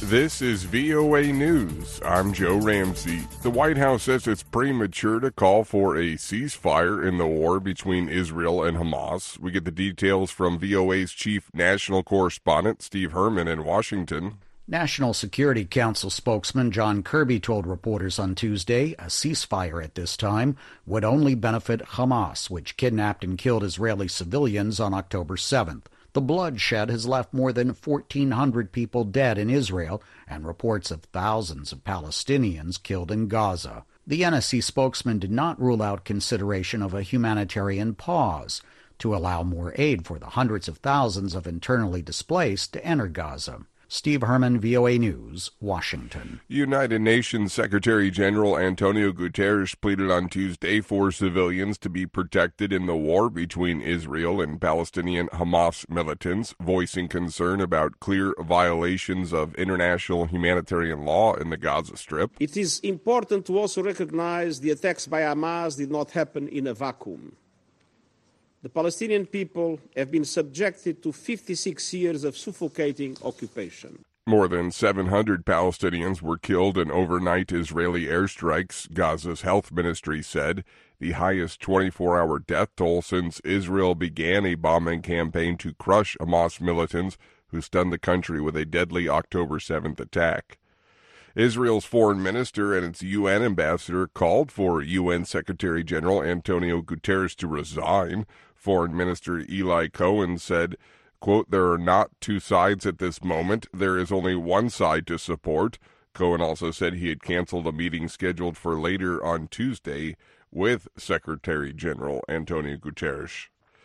This is VOA News. I'm Joe Ramsey. The White House says it's premature to call for a ceasefire in the war between Israel and Hamas. We get the details from VOA's chief national correspondent, Steve Herman, in Washington. National Security Council spokesman John Kirby told reporters on Tuesday a ceasefire at this time would only benefit Hamas, which kidnapped and killed Israeli civilians on October 7th. The bloodshed has left more than 1,400 people dead in Israel and reports of thousands of Palestinians killed in Gaza. The NSC spokesman did not rule out consideration of a humanitarian pause to allow more aid for the hundreds of thousands of internally displaced to enter Gaza. Steve Herman, VOA News, Washington. United Nations Secretary General Antonio Guterres pleaded on Tuesday for civilians to be protected in the war between Israel and Palestinian Hamas militants, voicing concern about clear violations of international humanitarian law in the Gaza Strip. It is important to also recognize the attacks by Hamas did not happen in a vacuum. The Palestinian people have been subjected to 56 years of suffocating occupation. More than 700 Palestinians were killed in overnight Israeli airstrikes, Gaza's health ministry said, the highest 24-hour death toll since Israel began a bombing campaign to crush Hamas militants who stunned the country with a deadly October 7th attack. Israel's foreign minister and its UN ambassador called for UN Secretary General Antonio Guterres to resign. Foreign Minister Eli Cohen said, quote, "There are not two sides at this moment. There is only one side to support." Cohen also said he had canceled a meeting scheduled for later on Tuesday with Secretary General Antonio Guterres.